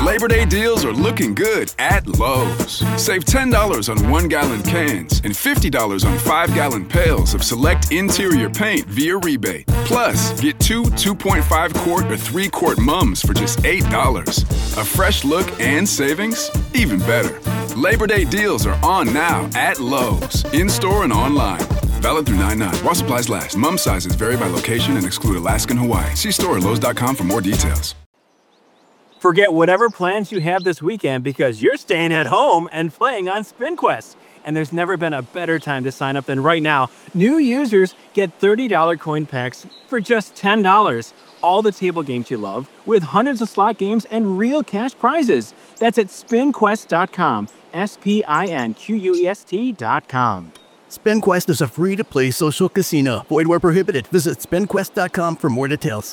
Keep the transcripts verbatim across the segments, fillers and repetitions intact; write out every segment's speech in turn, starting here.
Labor Day deals are looking good at Lowe's. Save ten dollars on one-gallon cans and fifty dollars on five-gallon pails of select interior paint via rebate. Plus, get two two point five quart or three quart mums for just eight dollars. A fresh look and savings? Even better. Labor Day deals are on now at Lowe's, in-store and online. Valid through nine nine. While supplies last. Mum sizes vary by location and exclude Alaska and Hawaii. See store at lowes dot com for more details. Forget whatever plans you have this weekend because you're staying at home and playing on SpinQuest. And there's never been a better time to sign up than right now. New users get thirty dollars coin packs for just ten dollars. All the table games you love with hundreds of slot games and real cash prizes. That's at spin quest dot com. S P I N Q U E S T dot com. SpinQuest is a free-to-play social casino. Void where prohibited. Visit spin quest dot com for more details.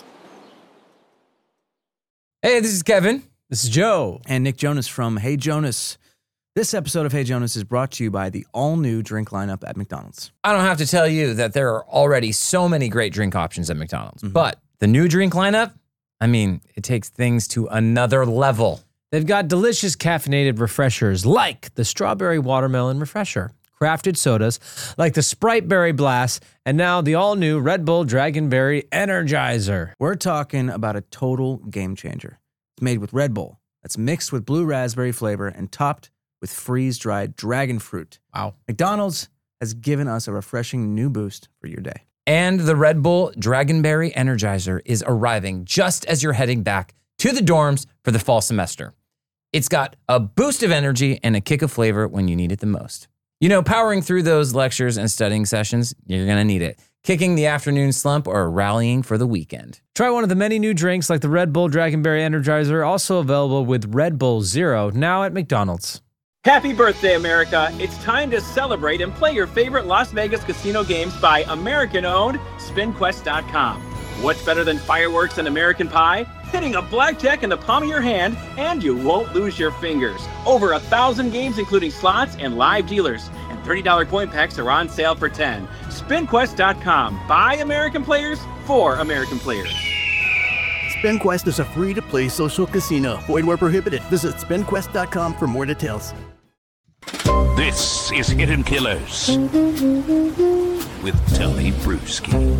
Hey, this is Kevin. This is Joe. And Nick Jonas from Hey Jonas. This episode of Hey Jonas is brought to you by the all-new drink lineup at McDonald's. I don't have to tell you that there are already so many great drink options at McDonald's. Mm-hmm. But the new drink lineup, I mean, it takes things to another level. They've got delicious caffeinated refreshers like the Strawberry Watermelon Refresher, crafted sodas like the Sprite Berry Blast, and now the all-new Red Bull Dragonberry Energizer. We're talking about a total game changer. It's made with Red Bull that's mixed with blue raspberry flavor and topped with freeze-dried dragon fruit. Wow. McDonald's has given us a refreshing new boost for your day. And the Red Bull Dragonberry Energizer is arriving just as you're heading back to the dorms for the fall semester. It's got a boost of energy and a kick of flavor when you need it the most. You know, powering through those lectures and studying sessions, you're going to need it. Kicking the afternoon slump or rallying for the weekend. Try one of the many new drinks like the Red Bull Dragonberry Energizer, also available with Red Bull Zero, now at McDonald's. Happy birthday, America. It's time to celebrate and play your favorite Las Vegas casino games by American-owned spin quest dot com. What's better than fireworks and American pie? Hitting a blackjack in the palm of your hand, and you won't lose your fingers. Over a thousand games, including slots and live dealers. And thirty dollars coin packs are on sale for ten dollars. spin quest dot com. By American players, for American players. SpinQuest is a free-to-play social casino. Void where prohibited. Visit spin quest dot com for more details. This is Hidden Killers with Tony Bruschi.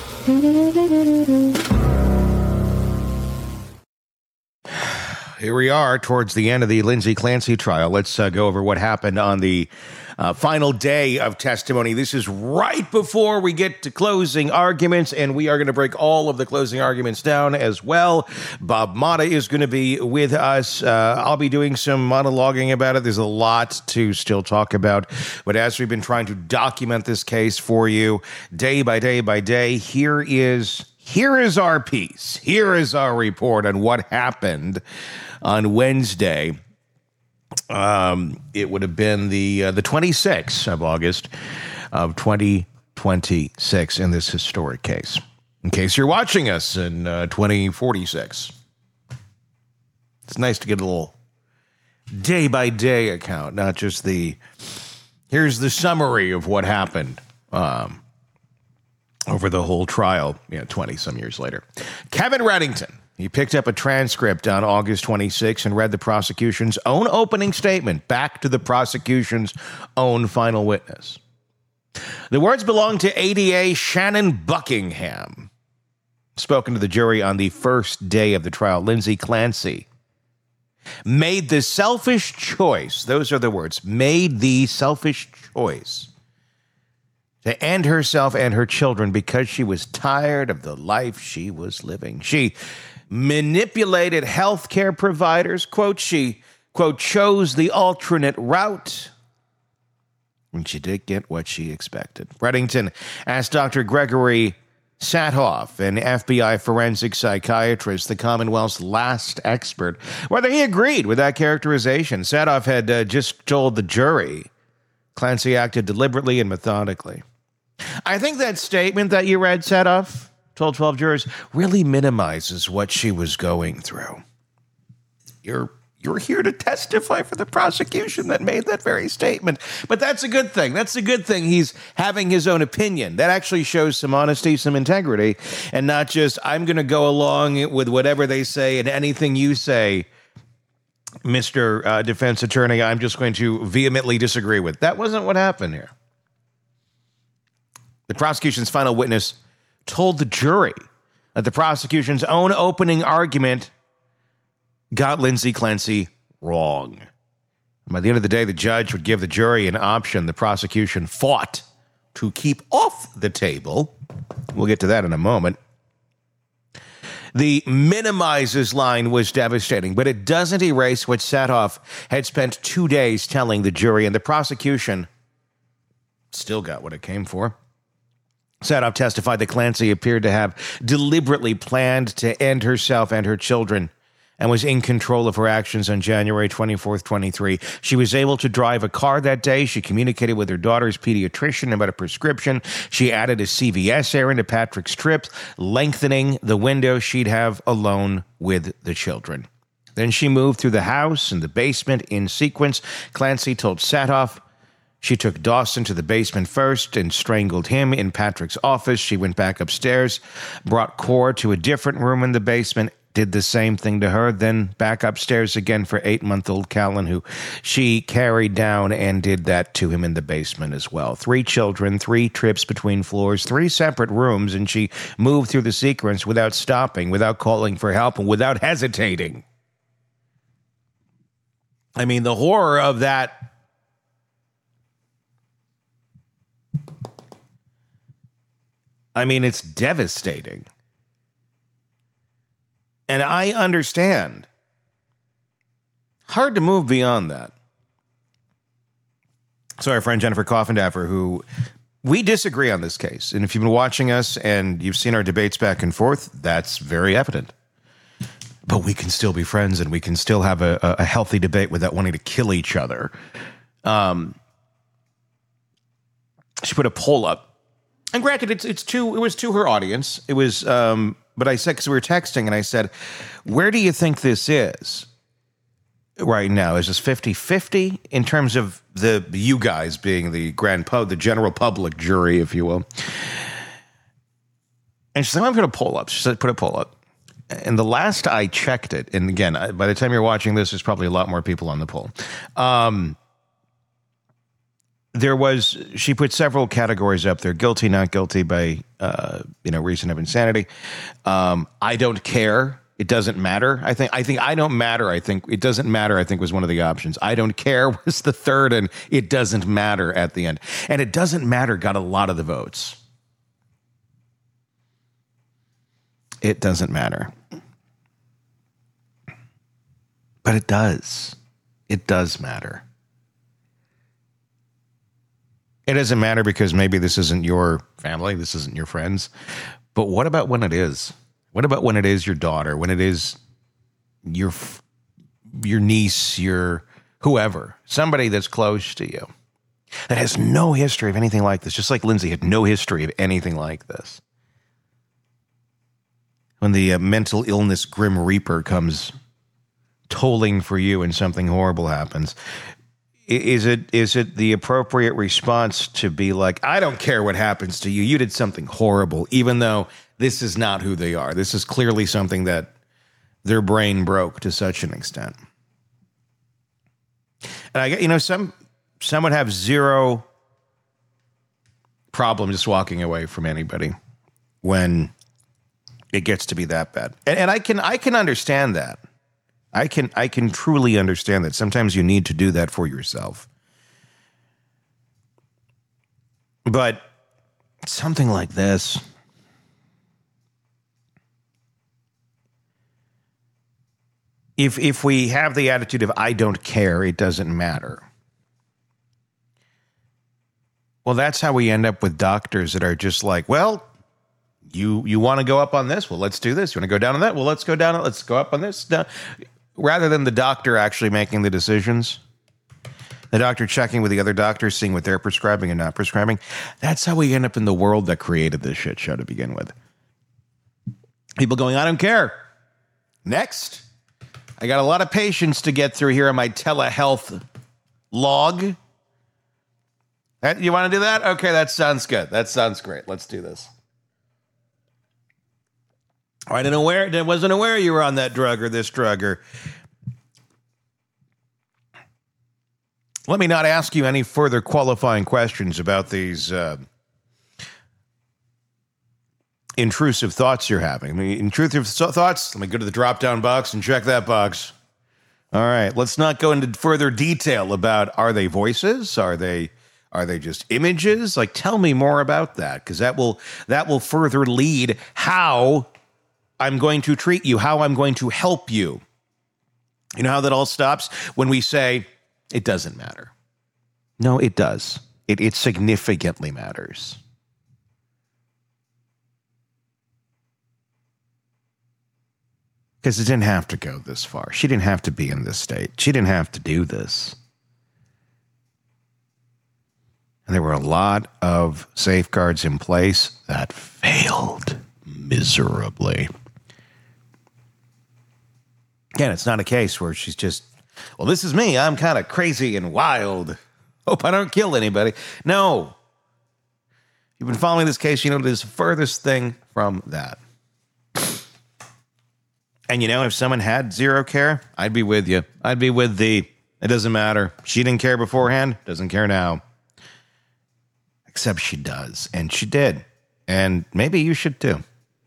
Here we are towards the end of the Lindsay Clancy trial. Let's uh, go over what happened on the uh, final day of testimony. This is right before we get to closing arguments, and we are going to break all of the closing arguments down as well. Bob Motta is going to be with us. Uh, I'll be doing some monologuing about it. There's a lot to still talk about, but as we've been trying to document this case for you day by day by day, here is here is our piece. Here is our report on what happened on Wednesday. Um, it would have been the uh, the twenty-sixth of August of twenty twenty-six in this historic case. In case you're watching us in uh, twenty forty-six, it's nice to get a little day-by-day account, not just the, here's the summary of what happened um, over the whole trial, you know, twenty-some years later. Kevin Reddington. He picked up a transcript on August twenty-sixth and read the prosecution's own opening statement back to the prosecution's own final witness. The words belong to A D A Shannon Buckingham. Spoken to the jury on the first day of the trial, Lindsay Clancy made the selfish choice, those are the words, made the selfish choice to end herself and her children because she was tired of the life she was living. She manipulated healthcare providers, quote, she, quote, chose the alternate route, and she did get what she expected. Reddington asked Doctor Gregory Satoff, an F B I forensic psychiatrist, the Commonwealth's last expert, whether he agreed with that characterization. Satoff had uh, just told the jury Clancy acted deliberately and methodically. I think that statement that you read, Satoff, told twelve jurors, really minimizes what she was going through. You're you're here to testify for the prosecution that made that very statement. But that's a good thing. That's a good thing. He's having his own opinion. That actually shows some honesty, some integrity, and not just, I'm going to go along with whatever they say and anything you say Mister Uh, defense attorney, I'm just going to vehemently disagree with. That wasn't what happened here. The prosecution's final witness told the jury that the prosecution's own opening argument got Lindsay Clancy wrong. By the end of the day, the judge would give the jury an option the prosecution fought to keep off the table. We'll get to that in a moment. The minimizes line was devastating, but it doesn't erase what Satoff had spent two days telling the jury, and the prosecution still got what it came for. Satoff testified that Clancy appeared to have deliberately planned to end herself and her children and was in control of her actions on January twenty-fourth, twenty-three. She was able to drive a car that day. She communicated with her daughter's pediatrician about a prescription. She added a C V S errand to Patrick's trip, lengthening the window she'd have alone with the children. Then she moved through the house and the basement in sequence. Clancy told Satoff she took Dawson to the basement first and strangled him in Patrick's office. She went back upstairs, brought Cora to a different room in the basement, did the same thing to her, then back upstairs again for eight-month-old Callan, who she carried down and did that to him in the basement as well. Three children, three trips between floors, three separate rooms, and she moved through the sequence without stopping, without calling for help, and without hesitating. I mean, the horror of that. I mean, it's devastating. And I understand. Hard to move beyond that. So our friend Jennifer Coffendaffer, who we disagree on this case. And if you've been watching us and you've seen our debates back and forth, that's very evident. But we can still be friends and we can still have a, a healthy debate without wanting to kill each other. Um, she put a poll up. And granted, it's it's to it was to her audience. It was, um, but I said, because we were texting, and I said, where do you think this is right now? Is this fifty-fifty in terms of the you guys being the grand pub, the general public jury, if you will? And she said, I'm going to poll up. She said, put a poll up. And the last I checked it, and again, by the time you're watching this, there's probably a lot more people on the poll. Um, There was, she put several categories up there, guilty, not guilty by, uh, you know, reason of insanity. Um, I don't care. It doesn't matter. I think, I think I don't matter. I think it doesn't matter, I think was one of the options. I don't care was the third, and it doesn't matter at the end. And it doesn't matter got a lot of the votes. It doesn't matter. But it does. It does matter. It doesn't matter because maybe this isn't your family, this isn't your friends. But what about when it is? What about when it is your daughter, when it is your your niece, your whoever, somebody that's close to you that has no history of anything like this, just like Lindsay had no history of anything like this. When the uh, mental illness Grim Reaper comes tolling for you and something horrible happens, Is it is it the appropriate response to be like, I don't care what happens to you. You did something horrible, even though this is not who they are. This is clearly something that their brain broke to such an extent. And I get, you know, some some would have zero problem just walking away from anybody when it gets to be that bad. And, and I can I can understand that. I can I can truly understand that. Sometimes you need to do that for yourself. But something like this, if if we have the attitude of I don't care, it doesn't matter. Well, that's how we end up with doctors that are just like, well, you you want to go up on this? Well, let's do this. You want to go down on that? Well, let's go down. Let's go up on this. No. Rather than the doctor actually making the decisions, the doctor checking with the other doctors, seeing what they're prescribing and not prescribing. That's how we end up in the world that created this shit show to begin with. People going, I don't care. Next. I got a lot of patients to get through here on my telehealth log. That, you want to do that? Okay, that sounds good. That sounds great. Let's do this. I didn't aware, I wasn't aware you were on that drug or this drug. Or Let me not ask you any further qualifying questions about these uh, intrusive thoughts you're having. I mean, intrusive thoughts? Let me go to the drop-down box and check that box. All right, let's not go into further detail about, are they voices? Are they are they just images? Like, tell me more about that, because that will that will further lead how I'm going to treat you, how I'm going to help you. You know how that all stops? When we say, it doesn't matter. No, it does. It, it significantly matters. Because it didn't have to go this far. She didn't have to be in this state. She didn't have to do this. And there were a lot of safeguards in place that failed miserably. Again, it's not a case where she's just, well, this is me. I'm kind of crazy and wild. Hope I don't kill anybody. No. You've been following this case, you know, it is the furthest thing from that. And, you know, if someone had zero care, I'd be with you. I'd be with thee. It doesn't matter. She didn't care beforehand, doesn't care now. Except she does. And she did. And maybe you should too.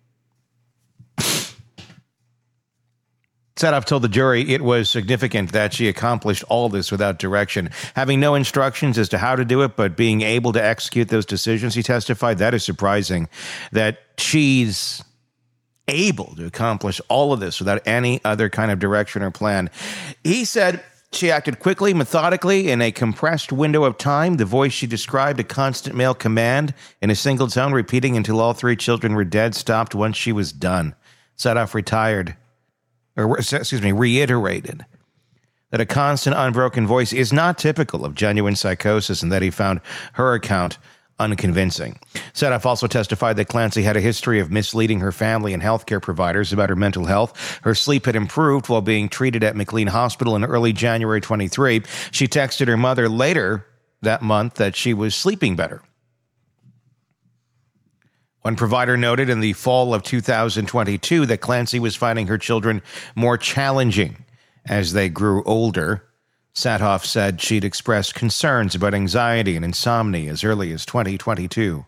Sadov told the jury it was significant that she accomplished all this without direction. Having no instructions as to how to do it, but being able to execute those decisions, he testified, that is surprising. That she's able to accomplish all of this without any other kind of direction or plan. He said she acted quickly, methodically, in a compressed window of time. The voice she described, a constant male command in a single tone, repeating until all three children were dead, stopped once she was done. Sadov retired, or excuse me, reiterated that a constant, unbroken voice is not typical of genuine psychosis and that he found her account unconvincing. Sadov also testified that Clancy had a history of misleading her family and healthcare providers about her mental health. Her sleep had improved while being treated at McLean Hospital in early January twenty-three. She texted her mother later that month that she was sleeping better. One provider noted in the fall of two thousand twenty-two that Clancy was finding her children more challenging as they grew older. Sadov said she'd expressed concerns about anxiety and insomnia as early as twenty twenty-two.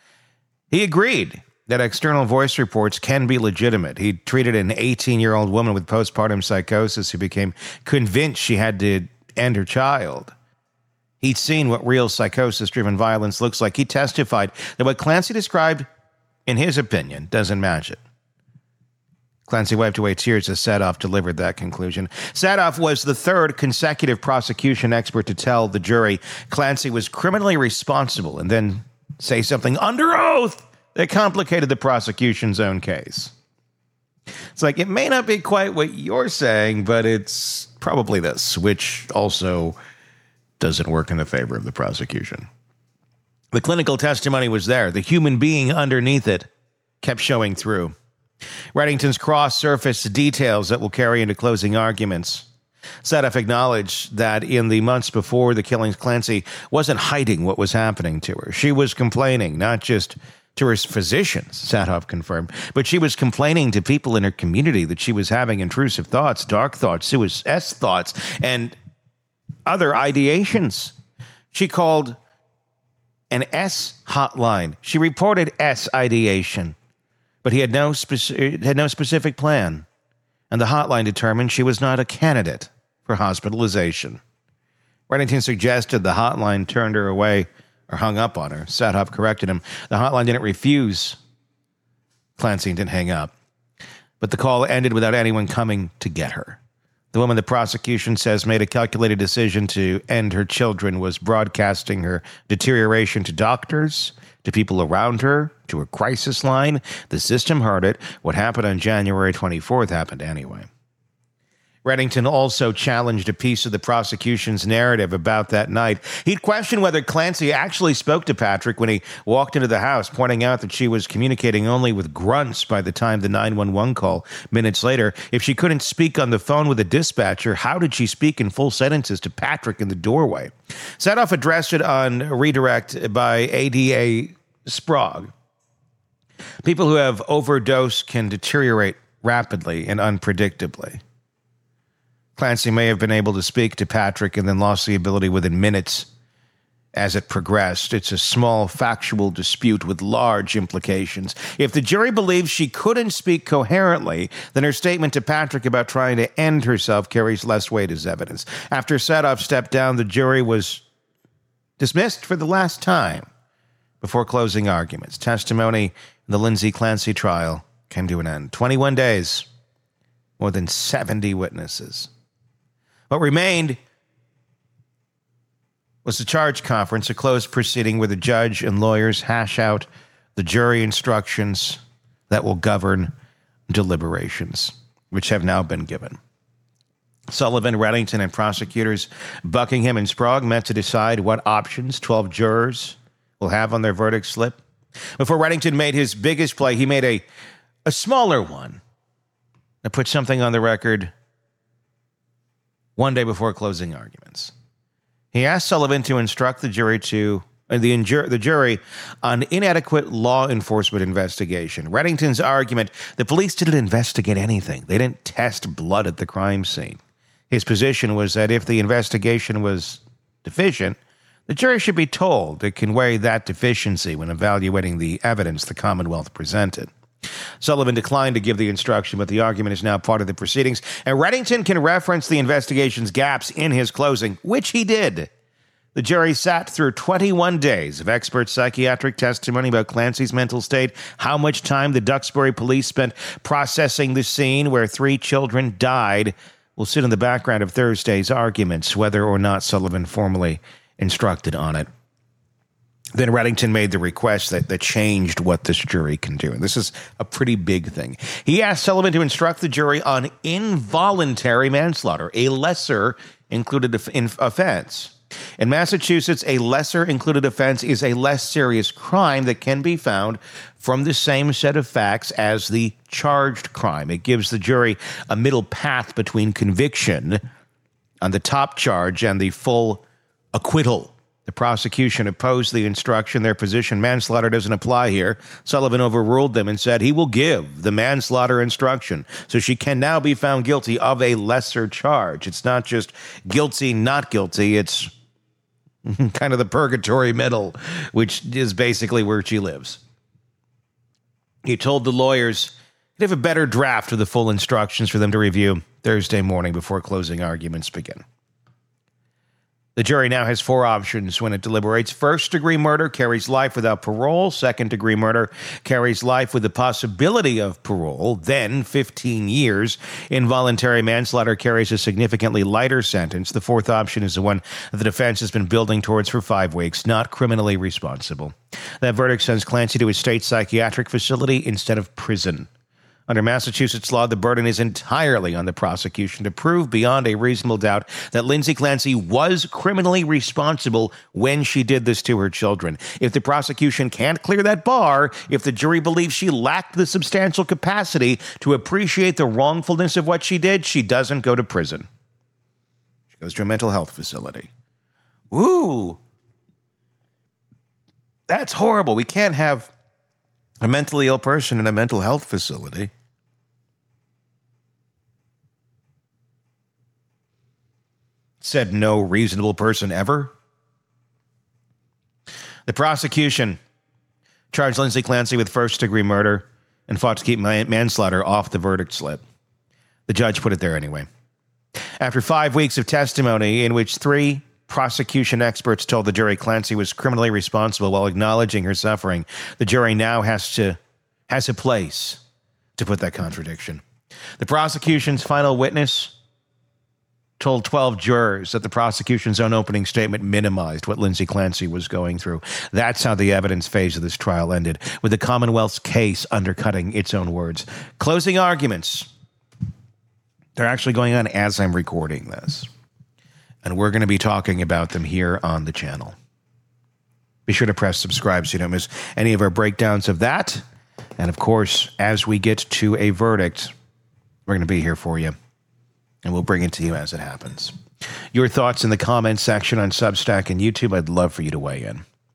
He agreed that external voice reports can be legitimate. He treated an eighteen-year-old woman with postpartum psychosis who became convinced she had to end her child. He'd seen what real psychosis-driven violence looks like. He testified that what Clancy described, in his opinion, doesn't match it. Clancy wiped away tears as Sadov delivered that conclusion. Sadov was the third consecutive prosecution expert to tell the jury Clancy was criminally responsible and then say something under oath that complicated the prosecution's own case. It's like, it may not be quite what you're saying, but it's probably this, which also doesn't work in the favor of the prosecution. The clinical testimony was there. The human being underneath it kept showing through. Reddington's cross surfaced details that will carry into closing arguments. Sadov acknowledged that in the months before the killings, Clancy wasn't hiding what was happening to her. She was complaining, not just to her physicians, Sadov confirmed, but she was complaining to people in her community that she was having intrusive thoughts, dark thoughts, suicide thoughts, and other ideations. She called an S hotline. She reported S ideation. But he had no, speci- had no specific plan, and the hotline determined she was not a candidate for hospitalization. Reddington suggested the hotline turned her away or hung up on her. Sadov corrected him. The hotline didn't refuse. Clancy didn't hang up. But the call ended without anyone coming to get her. The woman the prosecution says made a calculated decision to end her children was broadcasting her deterioration to doctors, to people around her, to a crisis line. The system heard it. What happened on January twenty-fourth happened anyway. Reddington also challenged a piece of the prosecution's narrative about that night. He'd questioned whether Clancy actually spoke to Patrick when he walked into the house, pointing out that she was communicating only with grunts by the time the nine one one call minutes later. If she couldn't speak on the phone with a dispatcher, how did she speak in full sentences to Patrick in the doorway? Sadov addressed it on redirect by A D A Sprague. People who have overdosed can deteriorate rapidly and unpredictably. Clancy may have been able to speak to Patrick and then lost the ability within minutes as it progressed. It's a small factual dispute with large implications. If the jury believes she couldn't speak coherently, then her statement to Patrick about trying to end herself carries less weight as evidence. After Sadoff stepped down, the jury was dismissed for the last time before closing arguments. Testimony in the Lindsay Clancy trial came to an end. twenty-one days, more than seventy witnesses. What remained was the charge conference, a closed proceeding where the judge and lawyers hash out the jury instructions that will govern deliberations, which have now been given. Sullivan, Reddington, and prosecutors Buckingham and Sprague met to decide what options twelve jurors will have on their verdict slip. Before Reddington made his biggest play, he made a, a smaller one that put something on the record one day before closing arguments. He asked Sullivan to instruct the jury to uh, the, injur- the jury on inadequate law enforcement investigation. Reddington's argument: the police didn't investigate anything. They didn't test blood at the crime scene. His position was that if the investigation was deficient, the jury should be told it can weigh that deficiency when evaluating the evidence the Commonwealth presented. Sullivan declined to give the instruction, but the argument is now part of the proceedings, and Reddington can reference the investigation's gaps in his closing, which he did. The jury sat through twenty-one days of expert psychiatric testimony about Clancy's mental state, how much time the Duxbury police spent processing the scene where three children died will sit in the background of Thursday's arguments, whether or not Sullivan formally instructed on it. Then Reddington made the request that, that changed what this jury can do. And this is a pretty big thing. He asked Sullivan to instruct the jury on involuntary manslaughter, a lesser included offense. In Massachusetts, a lesser included offense is a less serious crime that can be found from the same set of facts as the charged crime. It gives the jury a middle path between conviction on the top charge and the full acquittal. The prosecution opposed the instruction. Their position, manslaughter doesn't apply here. Sullivan overruled them and said he will give the manslaughter instruction, so she can now be found guilty of a lesser charge. It's not just guilty, not guilty. It's kind of the purgatory middle, which is basically where she lives. He told the lawyers he'd have a better draft of the full instructions for them to review Thursday morning before closing arguments begin. The jury now has four options when it deliberates. First-degree murder carries life without parole. Second-degree murder carries life with the possibility of parole, then fifteen years. Involuntary manslaughter carries a significantly lighter sentence. The fourth option is the one the defense has been building towards for five weeks, not criminally responsible. That verdict sends Clancy to a state psychiatric facility instead of prison. Under Massachusetts law, the burden is entirely on the prosecution to prove beyond a reasonable doubt that Lindsay Clancy was criminally responsible when she did this to her children. If the prosecution can't clear that bar, if the jury believes she lacked the substantial capacity to appreciate the wrongfulness of what she did, she doesn't go to prison. She goes to a mental health facility. Ooh, that's horrible. We can't have a mentally ill person in a mental health facility. Said no reasonable person ever. The prosecution charged Lindsay Clancy with first-degree murder and fought to keep manslaughter off the verdict slip. The judge put it there anyway. After five weeks of testimony in which three prosecution experts told the jury Clancy was criminally responsible while acknowledging her suffering, the jury now has to has a place to put that contradiction. The prosecution's final witness told twelve jurors that the prosecution's own opening statement minimized what Lindsay Clancy was going through. That's how the evidence phase of this trial ended, with the Commonwealth's case undercutting its own words. Closing arguments. They're actually going on as I'm recording this. And we're going to be talking about them here on the channel. Be sure to press subscribe so you don't miss any of our breakdowns of that. And of course, as we get to a verdict, we're going to be here for you. And we'll bring it to you as it happens. Your thoughts in the comments section on Substack and YouTube. I'd love for you to weigh in.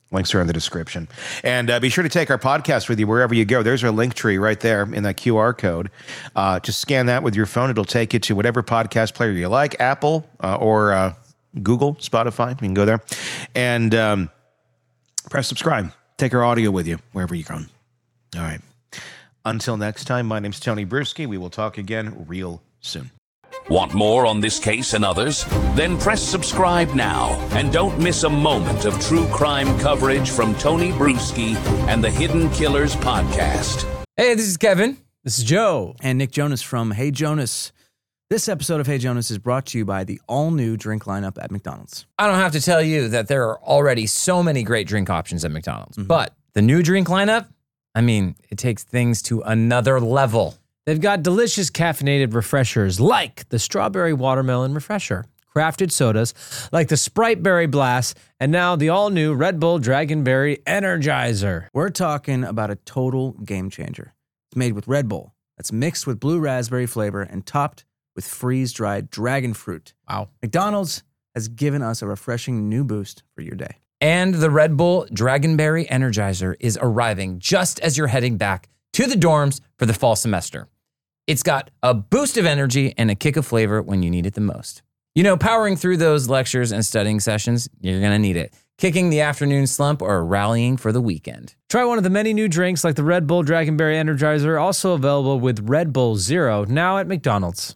Links are in the description. And uh, be sure to take our podcast with you wherever you go. There's our link tree right there in that Q R code. Uh, just scan that with your phone. It'll take you to whatever podcast player you like, Apple uh, or uh, Google, Spotify. You can go there. And um, press subscribe. Take our audio with you wherever you're going. All right. Until next time, my name's Tony Bruschi. We will talk again real soon. Want more on this case and others? Then press subscribe now and don't miss a moment of true crime coverage from Tony Bruschi and the Hidden Killers podcast. Hey, this is Kevin. This is Joe. And Nick Jonas from Hey Jonas. This episode of Hey Jonas is brought to you by the all-new drink lineup at McDonald's. I don't have to tell you that there are already so many great drink options at McDonald's, mm-hmm. but the new drink lineup, I mean, it takes things to another level. They've got delicious caffeinated refreshers like the Strawberry Watermelon Refresher, crafted sodas like the Sprite Berry Blast, and now the all-new Red Bull Dragonberry Energizer. We're talking about a total game changer. It's made with Red Bull that's mixed with blue raspberry flavor and topped with freeze-dried dragon fruit. Wow. McDonald's has given us a refreshing new boost for your day. And the Red Bull Dragonberry Energizer is arriving just as you're heading back to the dorms for the fall semester. It's got a boost of energy and a kick of flavor when you need it the most. You know, powering through those lectures and studying sessions, you're going to need it. Kicking the afternoon slump or rallying for the weekend. Try one of the many new drinks like the Red Bull Dragonberry Energizer, also available with Red Bull Zero, now at McDonald's.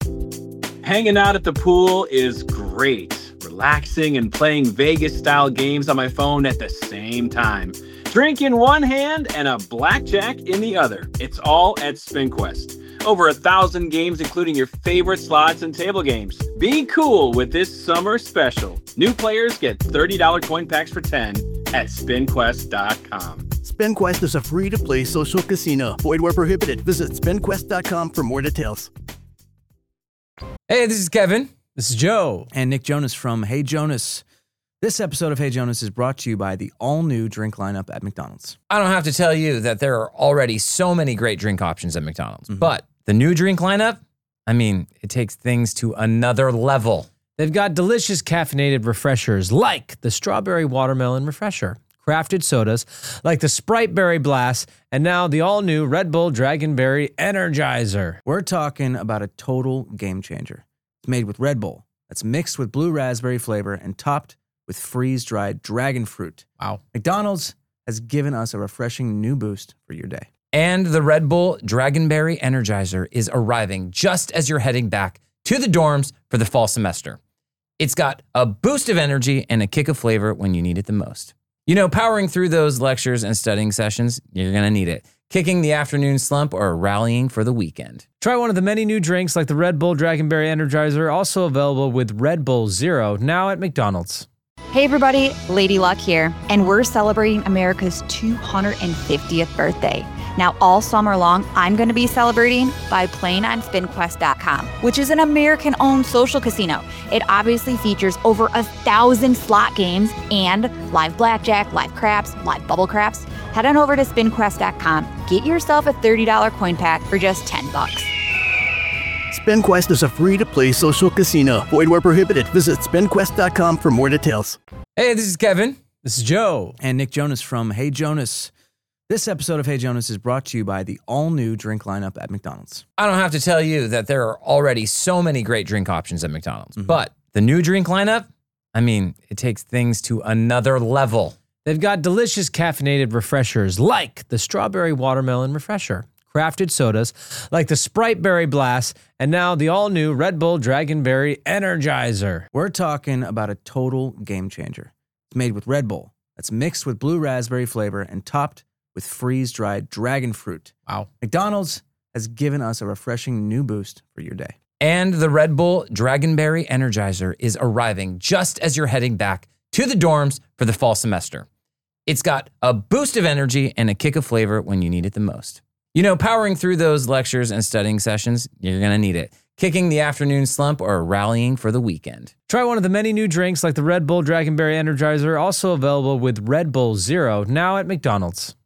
Hanging out at the pool is great. Relaxing and playing Vegas-style games on my phone at the same time. Drink in one hand and a blackjack in the other. It's all at SpinQuest. Over a thousand games, including your favorite slots and table games. Be cool with this summer special. New players get thirty dollars coin packs for ten at spin quest dot com. SpinQuest is a free-to-play social casino. Void where prohibited. Visit spin quest dot com for more details. Hey, this is Kevin. This is Joe. And Nick Jonas from Hey Jonas. This episode of Hey Jonas is brought to you by the all-new drink lineup at McDonald's. I don't have to tell you that there are already so many great drink options at McDonald's, mm-hmm. but the new drink lineup, I mean, it takes things to another level. They've got delicious caffeinated refreshers like the Strawberry Watermelon Refresher, crafted sodas like the Sprite Berry Blast, and now the all-new Red Bull Dragonberry Energizer. We're talking about a total game changer. It's made with Red Bull that's mixed with blue raspberry flavor and topped with freeze-dried dragon fruit. Wow. McDonald's has given us a refreshing new boost for your day. And the Red Bull Dragonberry Energizer is arriving just as you're heading back to the dorms for the fall semester. It's got a boost of energy and a kick of flavor when you need it the most. You know, powering through those lectures and studying sessions, you're going to need it. Kicking the afternoon slump or rallying for the weekend. Try one of the many new drinks like the Red Bull Dragonberry Energizer, also available with Red Bull Zero, now at McDonald's. Hey everybody, Lady Luck here, and we're celebrating America's two hundred fiftieth birthday. Now all summer long, I'm going to be celebrating by playing on spin quest dot com, which is an American-owned social casino. It obviously features over a thousand slot games and live blackjack, live craps, live bubble craps. Head on over to spin quest dot com, get yourself a thirty dollars coin pack for just ten bucks. SpinQuest is a free-to-play social casino. Void where prohibited. Visit spin quest dot com for more details. Hey, this is Kevin. This is Joe. And Nick Jonas from Hey Jonas. This episode of Hey Jonas is brought to you by the all-new drink lineup at McDonald's. I don't have to tell you that there are already so many great drink options at McDonald's, mm-hmm. but the new drink lineup, I mean, it takes things to another level. They've got delicious caffeinated refreshers like the Strawberry Watermelon Refresher, crafted sodas like the Sprite Berry Blast, and now the all-new Red Bull Dragonberry Energizer. We're talking about a total game changer. It's made with Red Bull that's mixed with blue raspberry flavor and topped with freeze-dried dragon fruit. Wow. McDonald's has given us a refreshing new boost for your day. And the Red Bull Dragonberry Energizer is arriving just as you're heading back to the dorms for the fall semester. It's got a boost of energy and a kick of flavor when you need it the most. You know, powering through those lectures and studying sessions, you're going to need it. Kicking the afternoon slump or rallying for the weekend. Try one of the many new drinks like the Red Bull Dragonberry Energizer, also available with Red Bull Zero, now at McDonald's.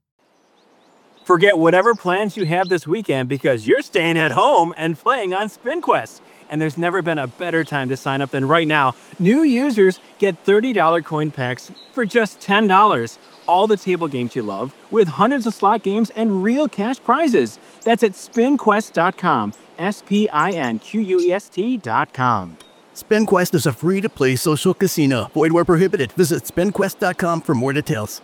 Forget whatever plans you have this weekend because you're staying at home and playing on SpinQuest. and there's never been a better time to sign up than right now. New users get thirty dollars coin packs for just ten dollars. All the table games you love, with hundreds of slot games and real cash prizes. That's at spin quest dot com. S P I N Q U E S T dot com. SpinQuest is a free-to-play social casino. Void where prohibited. Visit spin quest dot com for more details.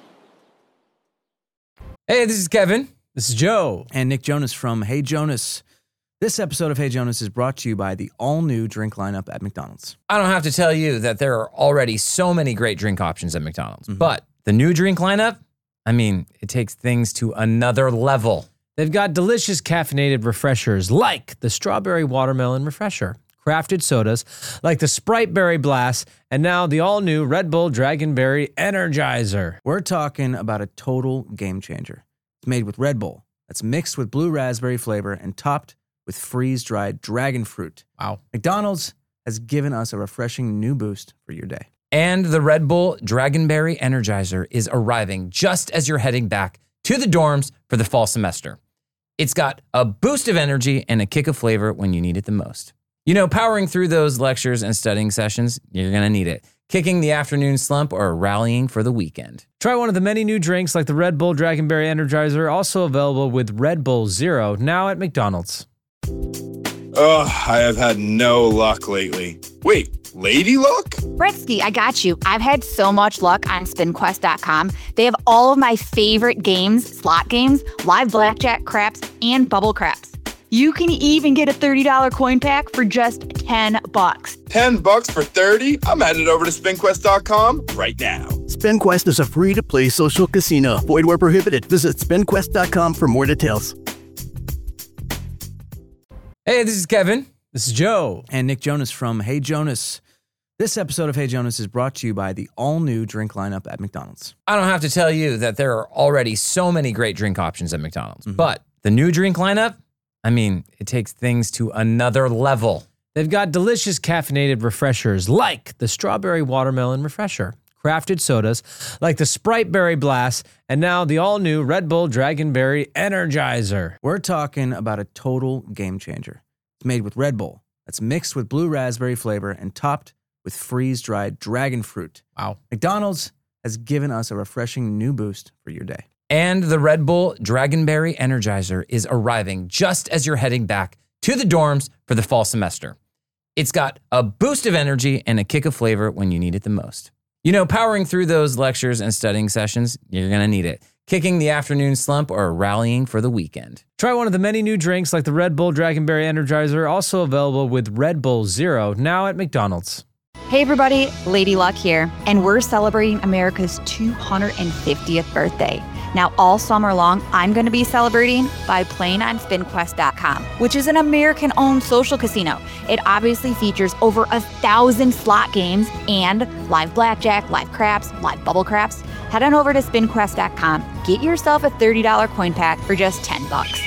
Hey, this is Kevin. This is Joe. And Nick Jonas from Hey Jonas. This episode of Hey Jonas is brought to you by the all-new drink lineup at McDonald's. I don't have to tell you that there are already so many great drink options at McDonald's, mm-hmm. but the new drink lineup, I mean, it takes things to another level. They've got delicious caffeinated refreshers like the Strawberry Watermelon Refresher, crafted sodas like the Sprite Berry Blast, and now the all-new Red Bull Dragonberry Energizer. We're talking about a total game changer. It's made with Red Bull that's mixed with blue raspberry flavor and topped with freeze-dried dragon fruit. Wow. McDonald's has given us a refreshing new boost for your day. And the Red Bull Dragonberry Energizer is arriving just as you're heading back to the dorms for the fall semester. It's got a boost of energy and a kick of flavor when you need it the most. You know, powering through those lectures and studying sessions, you're going to need it. Kicking the afternoon slump or rallying for the weekend. Try one of the many new drinks like the Red Bull Dragonberry Energizer, also available with Red Bull Zero, now at McDonald's. Ugh, I have had no luck lately. Wait, lady luck? Bretsky, I got you. I've had so much luck on spin quest dot com. They have all of my favorite games, slot games, live blackjack, craps, and bubble craps. You can even get a thirty dollars coin pack for just ten bucks. ten bucks for thirty? I'm headed over to spin quest dot com right now. SpinQuest is a free-to-play social casino. Void where prohibited. Visit spin quest dot com for more details. Hey, this is Kevin. This is Joe. And Nick Jonas from Hey Jonas. This episode of Hey Jonas is brought to you by the all-new drink lineup at McDonald's. I don't have to tell you that there are already so many great drink options at McDonald's, mm-hmm. but the new drink lineup, I mean, it takes things to another level. They've got delicious caffeinated refreshers like the Strawberry Watermelon Refresher, crafted sodas like the Sprite Berry Blast, and now the all-new Red Bull Dragonberry Energizer. We're talking about a total game changer. It's made with Red Bull that's mixed with blue raspberry flavor and topped with freeze-dried dragon fruit. Wow. McDonald's has given us a refreshing new boost for your day. And the Red Bull Dragonberry Energizer is arriving just as you're heading back to the dorms for the fall semester. It's got a boost of energy and a kick of flavor when you need it the most. You know, powering through those lectures and studying sessions, you're going to need it. Kicking the afternoon slump or rallying for the weekend. Try one of the many new drinks like the Red Bull Dragonberry Energizer, also available with Red Bull Zero, now at McDonald's. Hey everybody, Lady Luck here, and we're celebrating America's two hundred fiftieth birthday. Now, all summer long, I'm going to be celebrating by playing on spin quest dot com, which is an American-owned social casino. It obviously features over a thousand slot games and live blackjack, live craps, live bubble craps. Head on over to spin quest dot com. Get yourself a thirty dollars coin pack for just ten bucks.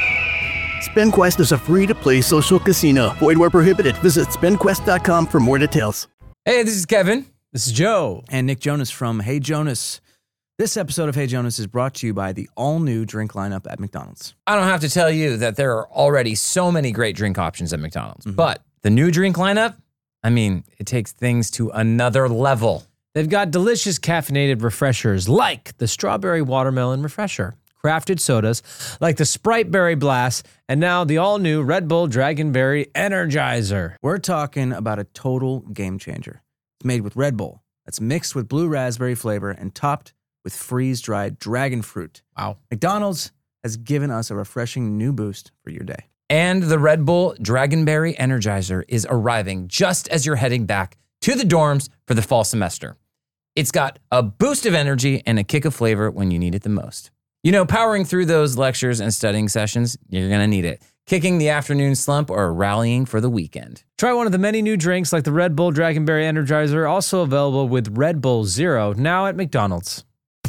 SpinQuest is a free-to-play social casino. Void where prohibited. Visit spin quest dot com for more details. Hey, this is Kevin. This is Joe. And Nick Jonas from Hey Jonas. This episode of Hey Jonas is brought to you by the all-new drink lineup at McDonald's. I don't have to tell you that there are already so many great drink options at McDonald's, mm-hmm. but the new drink lineup, I mean, it takes things to another level. They've got delicious caffeinated refreshers like the Strawberry Watermelon Refresher, crafted sodas like the Sprite Berry Blast, and now the all-new Red Bull Dragonberry Energizer. We're talking about a total game changer. It's made with Red Bull that's mixed with blue raspberry flavor and topped with freeze-dried dragon fruit. Wow. McDonald's has given us a refreshing new boost for your day. And the Red Bull Dragonberry Energizer is arriving just as you're heading back to the dorms for the fall semester. It's got a boost of energy and a kick of flavor when you need it the most. You know, powering through those lectures and studying sessions, you're going to need it. Kicking the afternoon slump or rallying for the weekend. Try one of the many new drinks like the Red Bull Dragonberry Energizer, also available with Red Bull Zero, now at McDonald's.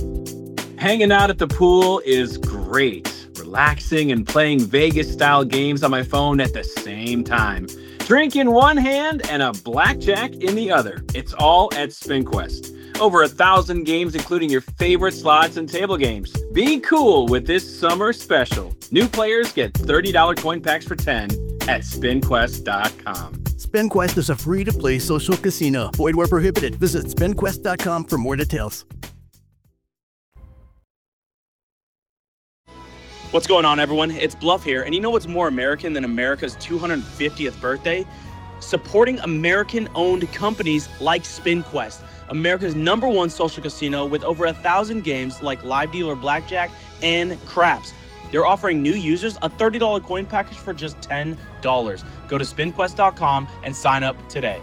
Hanging out at the pool is great. Relaxing and playing Vegas-style games on my phone at the same time. Drink in one hand and a blackjack in the other. It's all at SpinQuest. Over a thousand games, including your favorite slots and table games. Be cool with this summer special. New players get thirty dollars coin packs for ten dollars at spin quest dot com. SpinQuest is a free-to-play social casino. Void where prohibited. Visit spin quest dot com for more details. What's going on, everyone? It's Bluff here, and you know what's more American than America's two hundred fiftieth birthday? Supporting American-owned companies like SpinQuest, America's number one social casino with over a thousand games like live dealer blackjack and craps. They're offering new users a thirty dollars coin package for just ten dollars. Go to spin quest dot com and sign up today.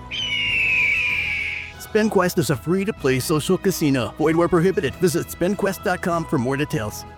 SpinQuest is a free-to-play social casino. Void where prohibited. Visit spin quest dot com for more details.